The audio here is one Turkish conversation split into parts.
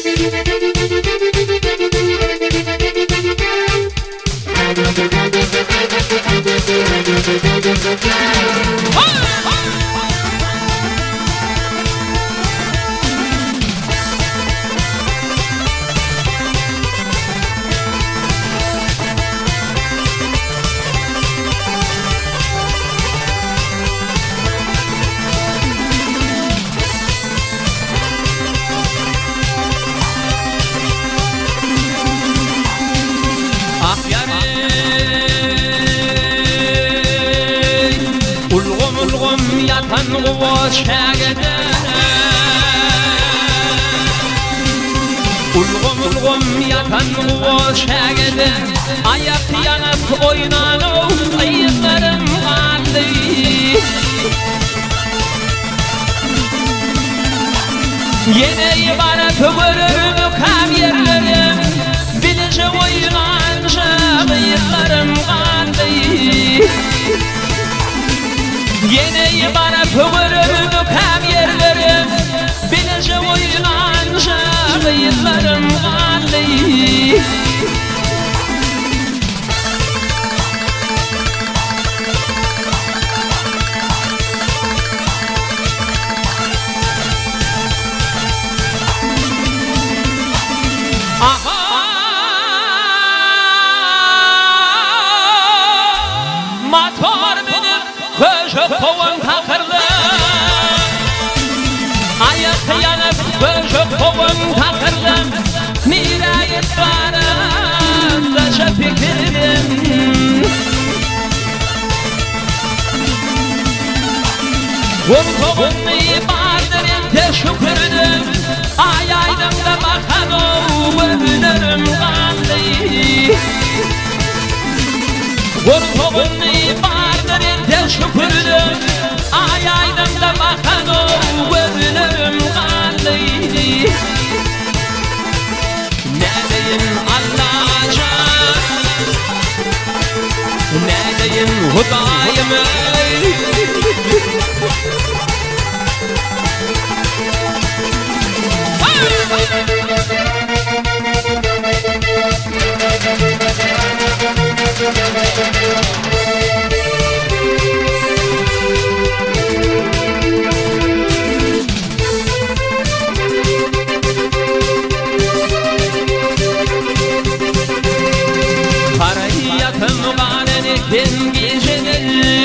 Yatan uvoz şagada Ulgum yatan uvoz şagada Ayak yanıp oynanov ayıklarım aldı Yine ibaret görürüm kam yerlerim Bilici oynanca ayıklarım aldı Yine ibaret görürüm hem yerlerim Bilece oynanca yıllarım kaldı Aha Motor benim Köşe kovan takırlı Ayak yanıp köşe kovan takırlı Mirayet varım Saça fikirdim Vurduğun ibadetin teşekkürdüm Ayaydım da bakalım Ömürüm kaldı Vurduğun ibadetin teşekkürdüm Ayaydım da bakalım Ömürüm kaldı Ne diyeyim Allah'a Ne diyeyim Hudayım'a Parayı yakın ganen kim gecedir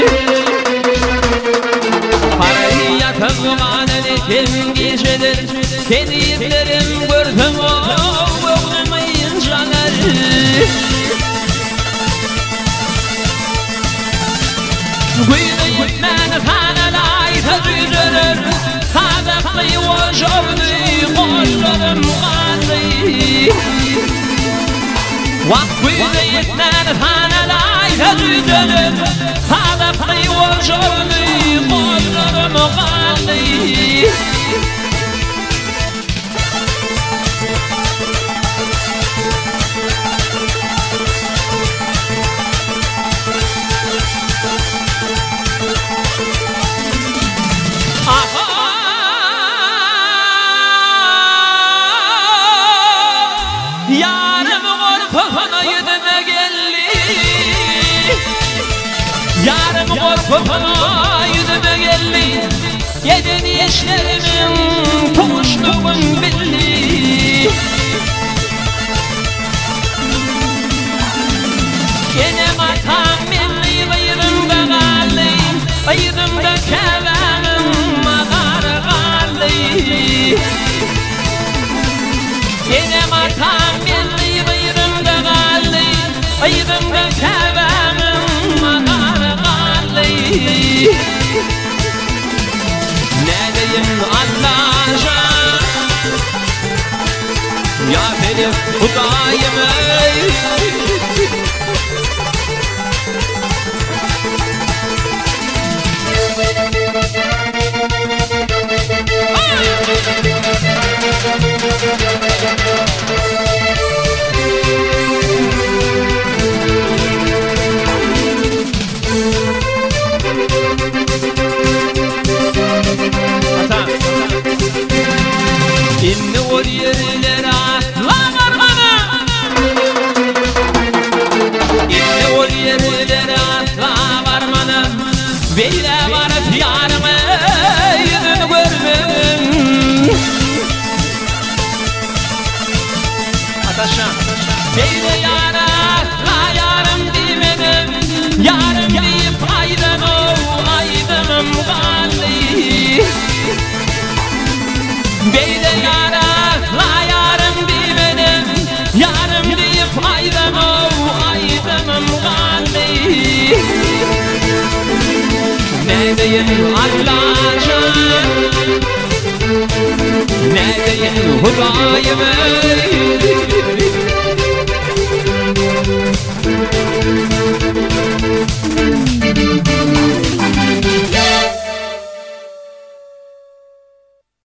Parayı yakın ganen kim gecedir Kediklerim gördüm o olmayıncalar Güyde gitmen kanalay tedridir Kadaklı o jordu kollarım kaldı Vak güyde gitmen kanalay tedridir Kadaklı o jordu kollarım kaldı Yarım korkufuna yüzüme geldi Yarım korkufuna yüzüme geldi Yedin işlerimin konuştuğun bildi Yine matam milli bayırımda kaldı Bayırımda kevenim madar kaldı Yine matam milli bayırımda kaldı Bayırımda kevenim madar kaldı Ne diyeyim Allah'a Ya benim Hudayım'a İnni o yerlere Beyde yara la yarım demedim, yarım deyip aydan o aydınım kaldı. Beyde yara la yarım demedim, yarım deyip aydan o aydınım kaldı. Ne diyeyim Allah'ım, ne diyeyim Hudayım,